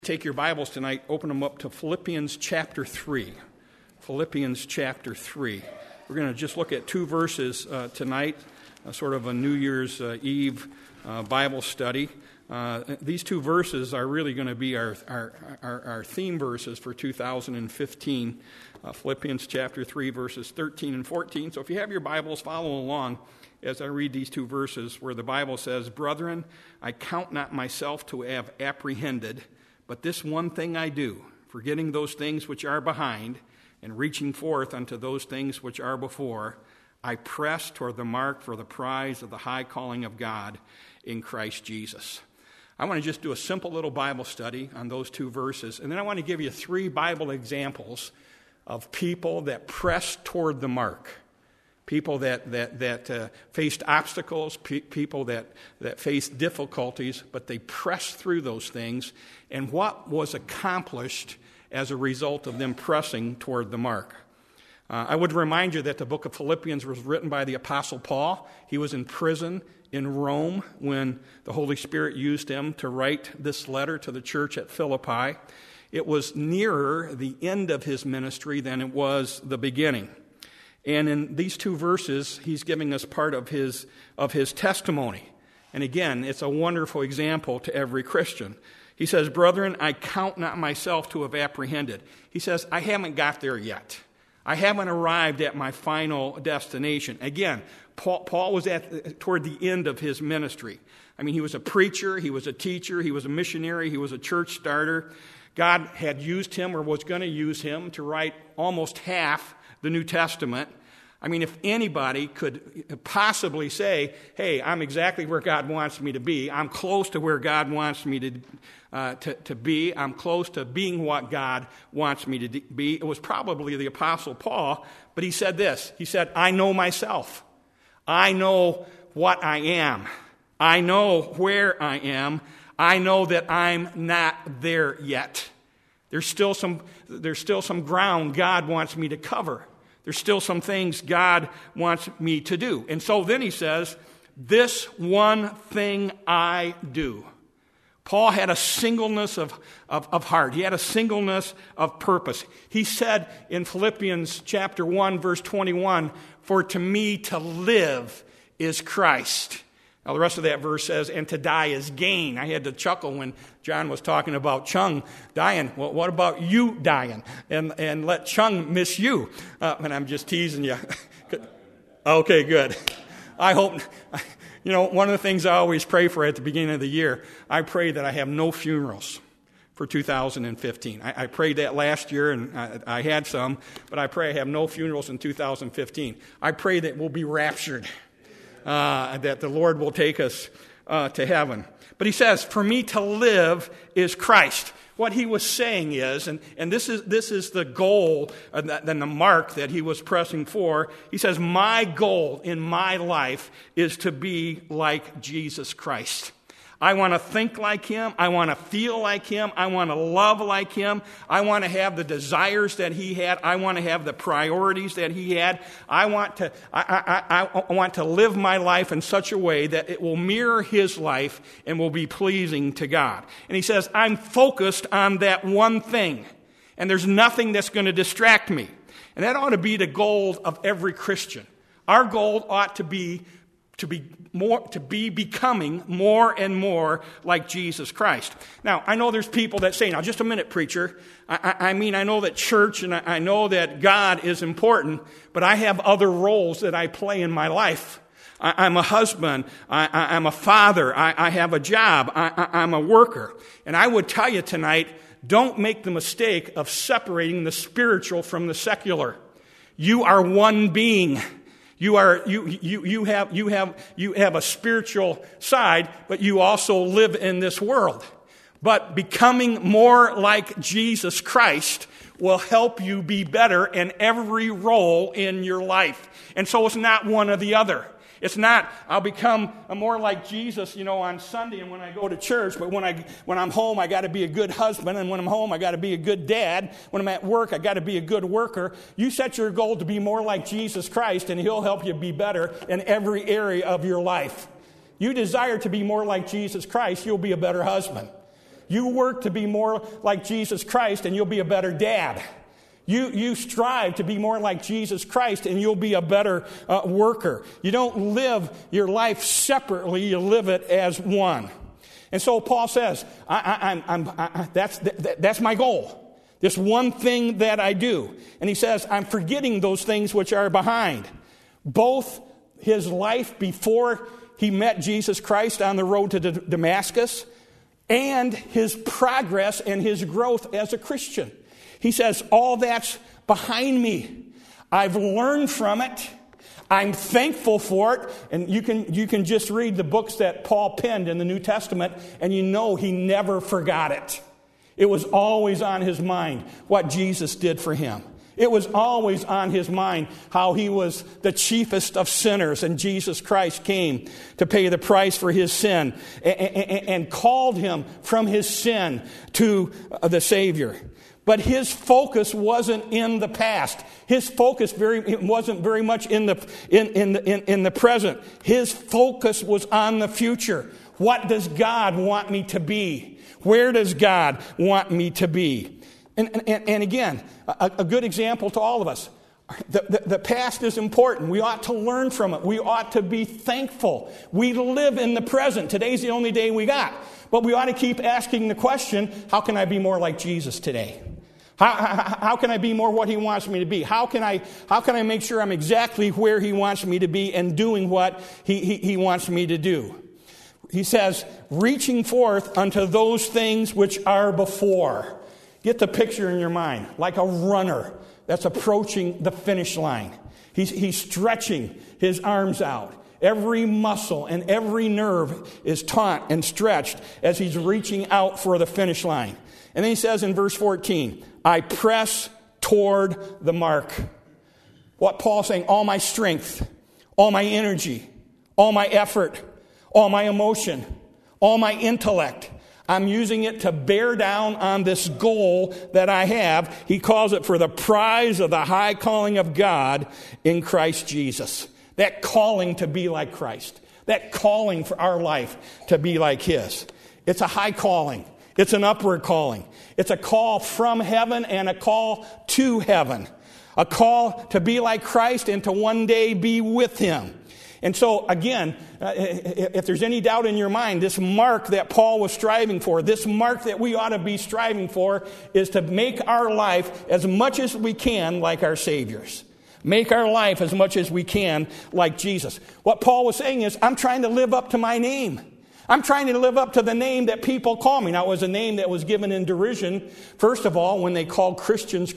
Take your Bibles tonight, open them up to Philippians chapter 3. Philippians chapter 3. We're going to just look at two verses tonight, sort of a New Year's Eve Bible study. These two verses are really going to be our theme verses for 2015. Philippians chapter 3, verses 13 and 14. So if you have your Bibles, follow along as I read these two verses where the Bible says, "Brethren, I count not myself to have apprehended, but this one thing I do, forgetting those things which are behind, and reaching forth unto those things which are before, I press toward the mark for the prize of the high calling of God in Christ Jesus." I want to just do a simple little Bible study on those two verses, and then I want to give you three Bible examples of people that pressed toward the mark. People that faced obstacles, people that faced difficulties, but they pressed through those things, and what was accomplished as a result of them pressing toward the mark. I would remind you that the book of Philippians was written by the Apostle Paul. He was in prison in Rome when the Holy Spirit used him to write this letter to the church at Philippi. It was nearer the end of his ministry than it was the beginning. And in these two verses, he's giving us part of his testimony. And again, it's a wonderful example to every Christian. He says, "Brethren, I count not myself to have apprehended." He says, I haven't got there yet. I haven't arrived at my final destination. Again, Paul was toward the end of his ministry. I mean, he was a preacher, he was a teacher, he was a missionary, he was a church starter. God had used him or was going to use him to write almost half the New Testament. I mean, if anybody could possibly say, hey, I'm exactly where God wants me to be, I'm close to where God wants me to be, I'm close to being what God wants me to be, it was probably the Apostle Paul. But he said this, he said, I know myself. I know what I am. I know where I am. I know that I'm not there yet. There's still some ground God wants me to cover. There's still some things God wants me to do. And so then he says, this one thing I do. Paul had a singleness of heart. He had a singleness of purpose. He said in Philippians chapter 1, verse 21, "For to me to live is Christ." Now, the rest of that verse says, "and to die is gain." I had to chuckle when John was talking about Chung dying. Well, what about you dying? And let Chung miss you. And I'm just teasing you. Okay, good. I hope, one of the things I always pray for at the beginning of the year, I pray that I have no funerals for 2015. I prayed that last year, and I had some, but I pray I have no funerals in 2015. I pray that we'll be raptured. That the Lord will take us to heaven. But he says, for me to live is Christ. What he was saying is, and this is the goal and the mark that he was pressing for. He says, my goal in my life is to be like Jesus Christ. I want to think like him. I want to feel like him. I want to love like him. I want to have the desires that he had. I want to have the priorities that he had. I want to live my life in such a way that it will mirror his life and will be pleasing to God. And he says, I'm focused on that one thing, and there's nothing that's going to distract me. And that ought to be the goal of every Christian. Our goal ought to be becoming more and more like Jesus Christ. Now, I know there's people that say, now, just a minute, preacher. I know that church and I know that God is important, but I have other roles that I play in my life. I'm a husband. I'm a father. I have a job. I'm a worker. And I would tell you tonight, don't make the mistake of separating the spiritual from the secular. You are one being. You have a spiritual side, but you also live in this world. But becoming more like Jesus Christ will help you be better in every role in your life. And so it's not one or the other. It's not, I'll become more like Jesus, on Sunday and when I go to church, but when I'm home, I got to be a good husband, and when I'm home, I got to be a good dad. When I'm at work, I got to be a good worker. You set your goal to be more like Jesus Christ, and he'll help you be better in every area of your life. You desire to be more like Jesus Christ, you'll be a better husband. You work to be more like Jesus Christ, and you'll be a better dad. You strive to be more like Jesus Christ, and you'll be a better worker. You don't live your life separately. You live it as one. And so Paul says, that's my goal. This one thing that I do. And he says, I'm forgetting those things which are behind. Both his life before he met Jesus Christ on the road to Damascus and his progress and his growth as a Christian. He says, all that's behind me. I've learned from it. I'm thankful for it. And you can just read the books that Paul penned in the New Testament, and you know he never forgot it. It was always on his mind what Jesus did for him. It was always on his mind how he was the chiefest of sinners, and Jesus Christ came to pay the price for his sin and called him from his sin to the Savior. But his focus wasn't in the past. His focus wasn't very much in the present. His focus was on the future. What does God want me to be? Where does God want me to be? And again, a good example to all of us. The past is important. We ought to learn from it. We ought to be thankful. We live in the present. Today's the only day we got. But we ought to keep asking the question, how can I be more like Jesus today? How can I be more what he wants me to be? How can I make sure I'm exactly where he wants me to be and doing what he wants me to do? He says, reaching forth unto those things which are before. Get the picture in your mind, like a runner that's approaching the finish line. He's stretching his arms out. Every muscle and every nerve is taut and stretched as he's reaching out for the finish line. And then he says in verse 14, I press toward the mark. What Paul's saying, all my strength, all my energy, all my effort, all my emotion, all my intellect, I'm using it to bear down on this goal that I have. He calls it for the prize of the high calling of God in Christ Jesus. That calling to be like Christ. That calling for our life to be like his. It's a high calling. It's an upward calling. It's a call from heaven and a call to heaven. A call to be like Christ and to one day be with him. And so, again, if there's any doubt in your mind, this mark that Paul was striving for, this mark that we ought to be striving for, is to make our life as much as we can like our Savior's. Make our life as much as we can like Jesus. What Paul was saying is, I'm trying to live up to my name. I'm trying to live up to the name that people call me. Now, it was a name that was given in derision. First of all, when they called Christians,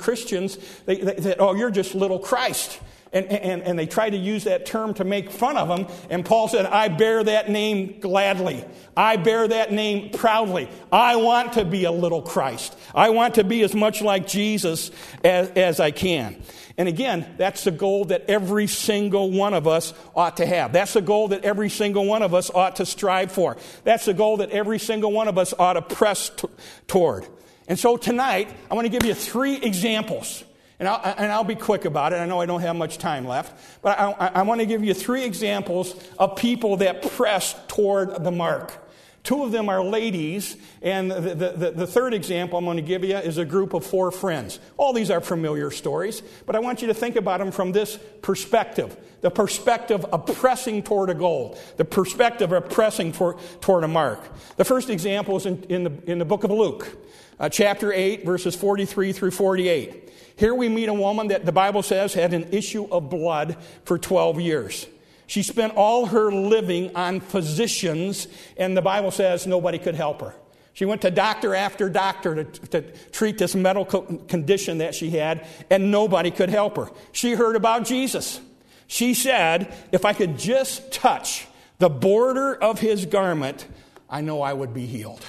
they said, oh, you're just little Christ. And they tried to use that term to make fun of him. And Paul said, I bear that name gladly. I bear that name proudly. I want to be a little Christ. I want to be as much like Jesus as I can. And again, that's the goal that every single one of us ought to have. That's the goal that every single one of us ought to strive for. That's the goal that every single one of us ought to press toward. And so tonight, I want to give you 3 examples. And I'll be quick about it. I know I don't have much time left. But I want to give you 3 examples of people that press toward the mark. 2 of them are ladies. And the third example I'm going to give you is a group of 4 friends. All these are familiar stories. But I want you to think about them from this perspective. The perspective of pressing toward a goal. The perspective of pressing toward a mark. The first example is in the book of Luke. Chapter 8, verses 43 through 48. Here we meet a woman that the Bible says had an issue of blood for 12 years. She spent all her living on physicians, and the Bible says nobody could help her. She went to doctor after doctor to treat this medical condition that she had, and nobody could help her. She heard about Jesus. She said, if I could just touch the border of his garment, I know I would be healed.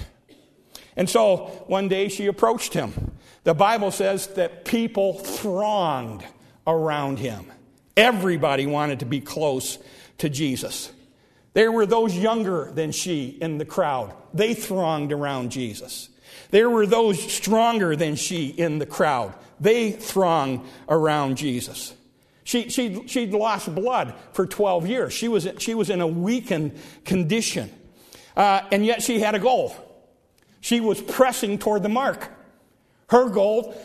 And so one day she approached him. The Bible says that people thronged around him. Everybody wanted to be close to Jesus. There were those younger than she in the crowd. They thronged around Jesus. There were those stronger than she in the crowd. They thronged around Jesus. She'd lost blood for 12 years. She was in a weakened condition. And yet she had a goal. She was pressing toward the mark. Her goal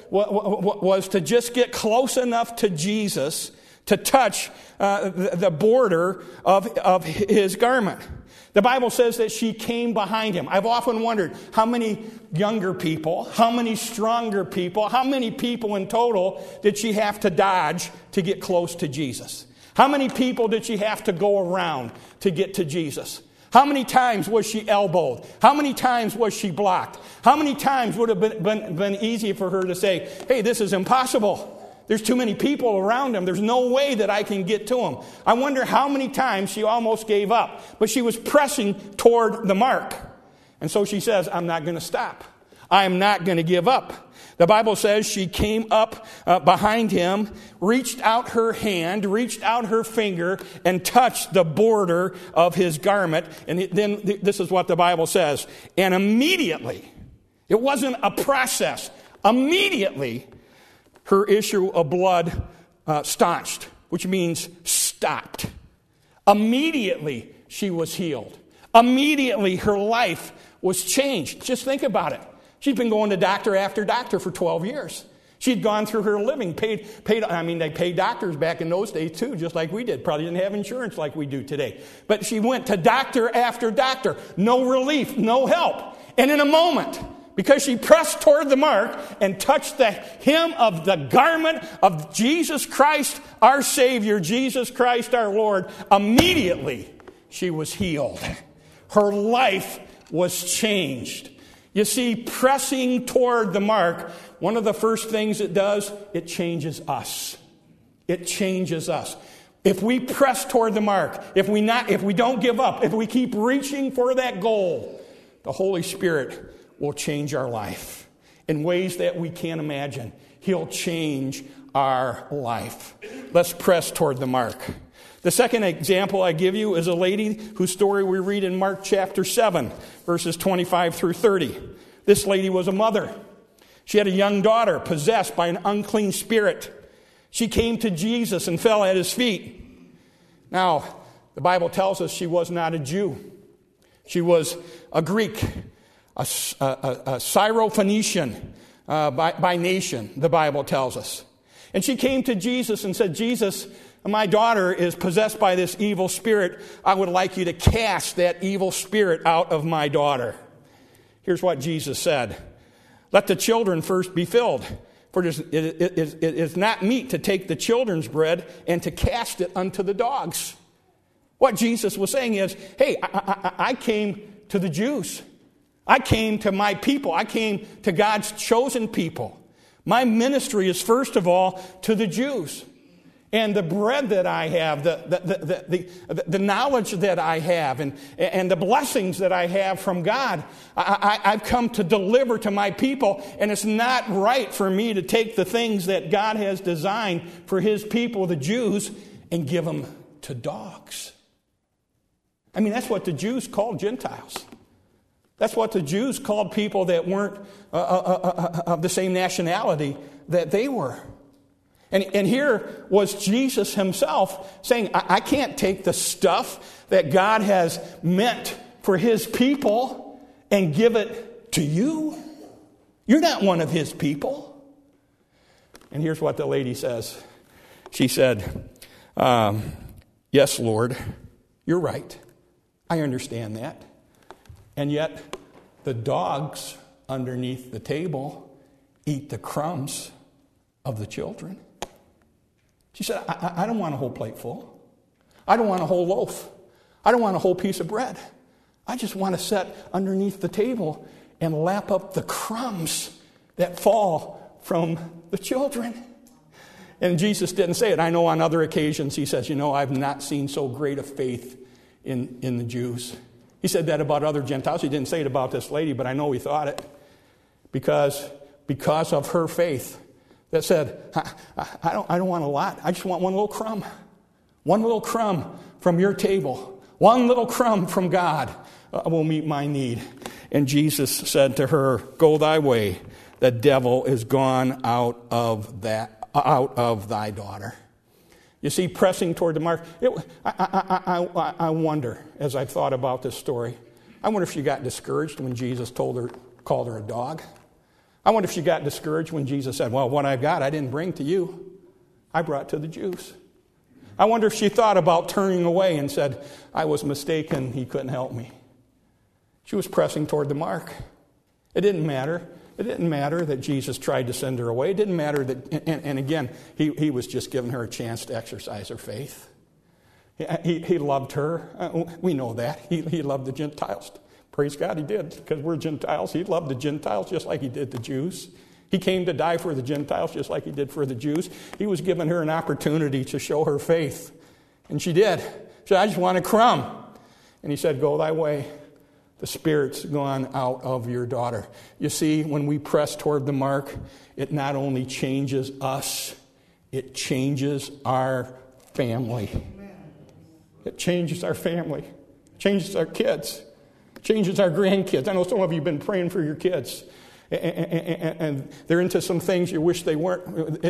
was to just get close enough to Jesus to touch the border of his garment. The Bible says that she came behind him. I've often wondered how many younger people, how many stronger people, how many people in total did she have to dodge to get close to Jesus? How many people did she have to go around to get to Jesus? How many times was she elbowed? How many times was she blocked? How many times would it have been easy for her to say, hey, this is impossible. There's too many people around him. There's no way that I can get to him. I wonder how many times she almost gave up. But she was pressing toward the mark. And so she says, I'm not going to stop. I am not going to give up. The Bible says she came up behind him, reached out her hand, reached out her finger, and touched the border of his garment. And then this is what the Bible says. And immediately, it wasn't a process, immediately, her issue of blood staunched, which means stopped. Immediately, she was healed. Immediately, her life was changed. Just think about it. She'd been going to doctor after doctor for 12 years. She'd gone through her living, they paid doctors back in those days too, just like we did. Probably didn't have insurance like we do today. But she went to doctor after doctor. No relief, no help. And in a moment, because she pressed toward the mark and touched the hem of the garment of Jesus Christ, our Savior, Jesus Christ, our Lord, immediately she was healed. Her life was changed. You see, pressing toward the mark, one of the first things it does, it changes us. It changes us. If we press toward the mark, if we don't give up, if we keep reaching for that goal, the Holy Spirit will change our life in ways that we can't imagine. He'll change our life. Let's press toward the mark. The second example I give you is a lady whose story we read in Mark chapter 7, verses 25 through 30. This lady was a mother. She had a young daughter possessed by an unclean spirit. She came to Jesus and fell at his feet. Now, the Bible tells us she was not a Jew. She was a Greek, a Syrophoenician by nation, the Bible tells us. And she came to Jesus and said, Jesus, my daughter is possessed by this evil spirit. I would like you to cast that evil spirit out of my daughter. Here's what Jesus said. Let the children first be filled, for it is not meet to take the children's bread and to cast it unto the dogs. What Jesus was saying is, hey, I came to the Jews. I came to my people. I came to God's chosen people. My ministry is first of all to the Jews. And the bread that I have, the knowledge that I have, and the blessings that I have from God, I've come to deliver to my people. And it's not right for me to take the things that God has designed for his people, the Jews, and give them to dogs. I mean, that's what the Jews called Gentiles. That's what the Jews called people that weren't of the same nationality that they were. And here was Jesus himself saying, I can't take the stuff that God has meant for his people and give it to you. You're not one of his people. And here's what the lady says. She said, yes, Lord, you're right. I understand that. And yet the dogs underneath the table eat the crumbs of the children. She said, I don't want a whole plate full. I don't want a whole loaf. I don't want a whole piece of bread. I just want to sit underneath the table and lap up the crumbs that fall from the children. And Jesus didn't say it. I know on other occasions he says, I've not seen so great a faith in the Jews. He said that about other Gentiles. He didn't say it about this lady, but I know he thought it. Because of her faith that said, I don't want a lot. I just want one little crumb. One little crumb from your table. One little crumb from God will meet my need. And Jesus said to her, go thy way. The devil is gone out of thy daughter. You see, pressing toward the mark. I wonder, as I thought about this story, I wonder if she got discouraged when Jesus called called her a dog. I wonder if she got discouraged when Jesus said, well, what I've got I didn't bring to you. I brought to the Jews. I wonder if she thought about turning away and said, I was mistaken, he couldn't help me. She was pressing toward the mark. It didn't matter. It didn't matter that Jesus tried to send her away. It didn't matter that, and again, he was just giving her a chance to exercise her faith. He loved her. We know that. He loved the Gentiles. Praise God, he did, because we're Gentiles. He loved the Gentiles just like he did the Jews. He came to die for the Gentiles just like he did for the Jews. He was giving her an opportunity to show her faith. And she did. She said, I just want a crumb. And he said, go thy way. The Spirit's gone out of your daughter. You see, when we press toward the mark, it not only changes us, it changes our family. It changes our family. Changes our kids. Changes our grandkids. I know some of you have been praying for your kids. And they're into some things you wish they weren't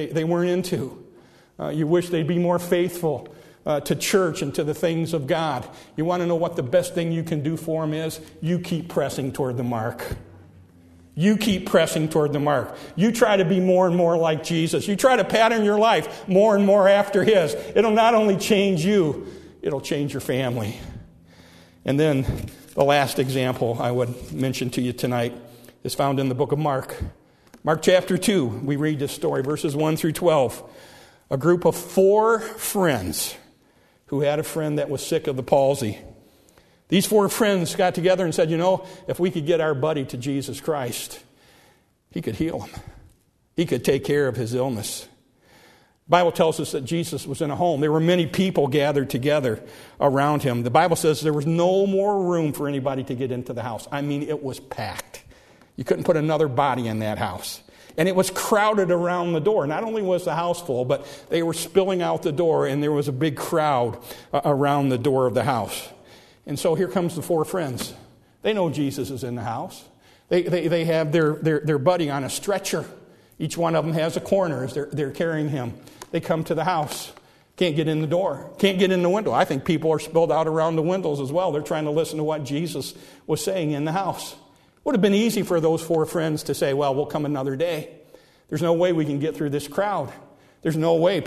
into. You wish they'd be more faithful to church and to the things of God. You want to know what the best thing you can do for them is? You keep pressing toward the mark. You keep pressing toward the mark. You try to be more and more like Jesus. You try to pattern your life more and more after His. It'll not only change you, it'll change your family. And then the last example I would mention to you tonight is found in the book of Mark. Mark chapter 2, we read this story, verses 1 through 12. A group of 4 friends who had a friend that was sick of the palsy. These 4 friends got together and said, if we could get our buddy to Jesus Christ, he could heal him. He could take care of his illness. The Bible tells us that Jesus was in a home. There were many people gathered together around him. The Bible says there was no more room for anybody to get into the house. I mean, it was packed. You couldn't put another body in that house. And it was crowded around the door. Not only was the house full, but they were spilling out the door, and there was a big crowd around the door of the house. And so here comes the 4 friends. They know Jesus is in the house. They have their buddy on a stretcher. Each one of them has a corner as they're carrying him. They come to the house. Can't get in the door. Can't get in the window. I think people are spilled out around the windows as well. They're trying to listen to what Jesus was saying in the house. Would have been easy for those 4 friends to say, well, we'll come another day. There's no way we can get through this crowd. There's no way.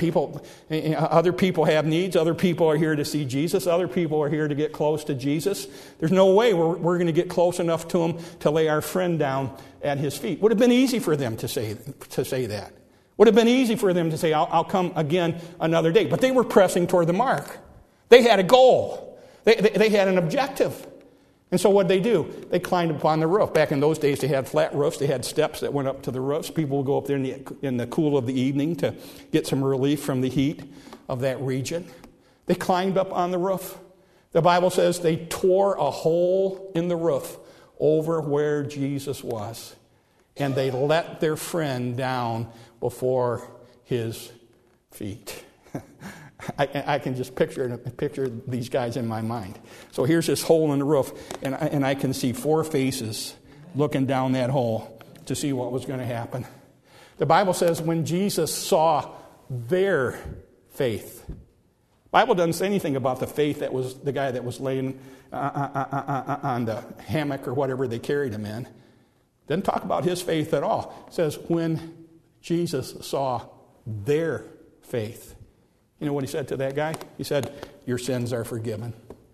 Other people have needs. Other people are here to see Jesus. Other people are here to get close to Jesus. There's no way we're going to get close enough to him to lay our friend down at his feet. Would have been easy for them to say that. Would have been easy for them to say, I'll come again another day. But they were pressing toward the mark. They had a goal. They had an objective. And so what did they do? They climbed up on the roof. Back in those days, they had flat roofs. They had steps that went up to the roofs. People would go up there in the cool of the evening to get some relief from the heat of that region. They climbed up on the roof. The Bible says they tore a hole in the roof over where Jesus was. And they let their friend down before his feet. I can just picture these guys in my mind. So here's this hole in the roof, and I can see 4 faces looking down that hole to see what was going to happen. The Bible says when Jesus saw their faith, the Bible doesn't say anything about the faith that was the guy that was laying on the hammock or whatever they carried him in. Doesn't talk about his faith at all. It says when Jesus saw their faith. You know what he said to that guy? He said, your sins are forgiven.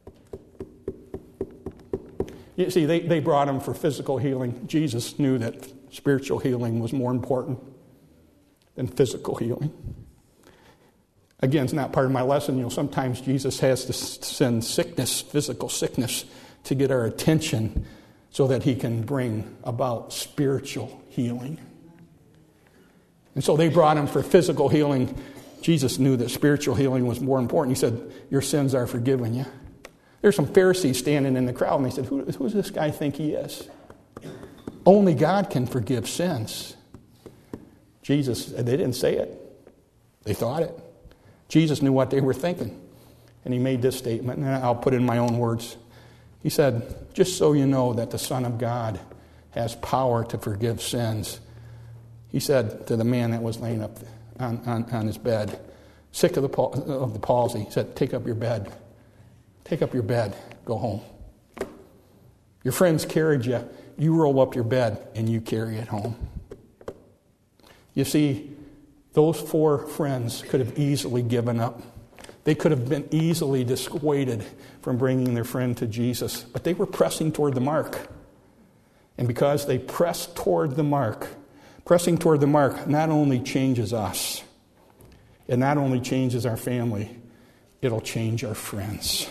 You see, they brought him for physical healing. Jesus knew that spiritual healing was more important than physical healing. Again, it's not part of my lesson. Sometimes Jesus has to send sickness, physical sickness, to get our attention so that he can bring about spiritual healing. And so they brought him for physical healing. Jesus knew that spiritual healing was more important. He said, your sins are forgiven you. There's some Pharisees standing in the crowd, and they said, who does this guy think he is? Only God can forgive sins. Jesus, they didn't say it. They thought it. Jesus knew what they were thinking. And he made this statement, and I'll put it in my own words. He said, just so you know that the Son of God has power to forgive sins. He said to the man that was laying up on his bed, sick of the palsy, he said, take up your bed. Take up your bed. Go home. Your friends carried you you roll up your bed and you carry it home. You see, those 4 friends could have easily given up. They could have been easily dissuaded from bringing their friend to Jesus, but they were pressing toward the mark. And because they pressed toward the mark, pressing toward the mark not only changes us, it not only changes our family, it'll change our friends.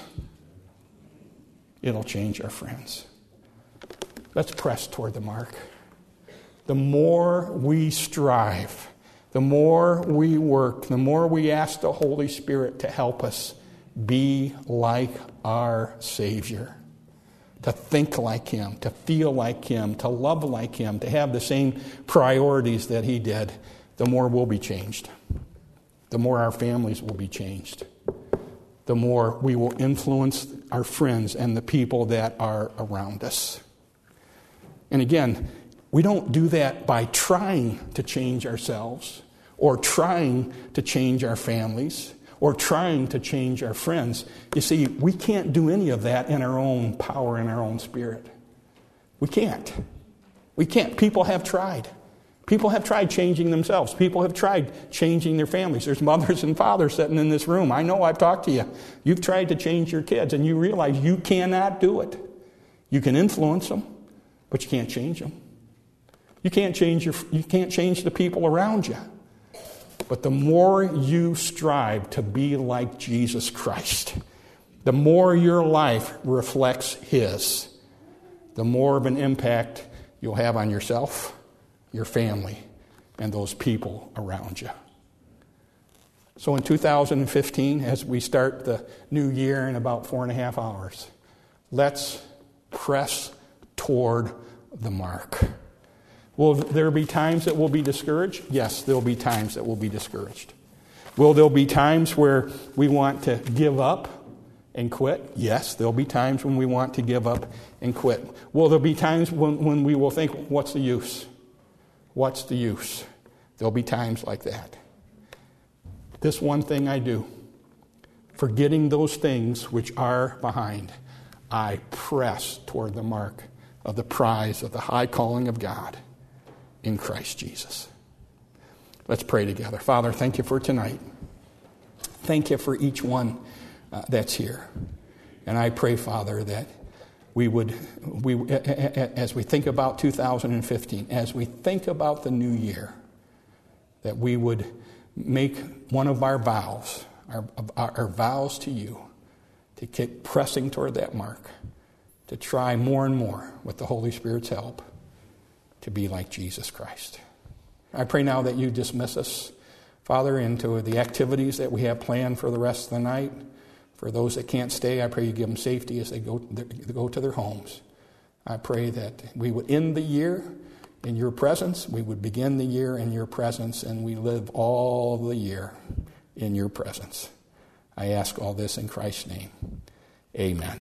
It'll change our friends. Let's press toward the mark. The more we strive, the more we work, the more we ask the Holy Spirit to help us be like our Savior, to think like Him, to feel like Him, to love like Him, to have the same priorities that He did, the more we'll be changed. The more our families will be changed. The more we will influence our friends and the people that are around us. And again, we don't do that by trying to change ourselves or trying to change our families or trying to change our friends. You see, we can't do any of that in our own power, in our own spirit. We can't. We can't. People have tried. People have tried changing themselves. People have tried changing their families. There's mothers and fathers sitting in this room. I know I've talked to you. You've tried to change your kids, and you realize you cannot do it. You can influence them, but you can't change them. You can't change the people around you. But the more you strive to be like Jesus Christ, the more your life reflects His, the more of an impact you'll have on yourself, your family, and those people around you. So in 2015, as we start the new year in about 4.5 hours, let's press toward the mark. Will there be times that we'll be discouraged? Yes, there will be times that we'll be discouraged. Will there be times where we want to give up and quit? Yes, there'll be times when we want to give up and quit. Will there be times when we will think, what's the use? What's the use? There'll be times like that. This one thing I do, forgetting those things which are behind, I press toward the mark of the prize of the high calling of God in Christ Jesus. Let's pray together. Father, thank you for tonight. Thank you for each one that's here. And I pray, Father, that as we think about 2015, as we think about the new year, that we would make one of our vows, our vows to you, to keep pressing toward that mark, to try more and more, with the Holy Spirit's help, to be like Jesus Christ. I pray now that you dismiss us, Father, into the activities that we have planned for the rest of the night. For those that can't stay, I pray you give them safety as they go to their homes. I pray that we would end the year in your presence, we would begin the year in your presence, and we live all the year in your presence. I ask all this in Christ's name. Amen.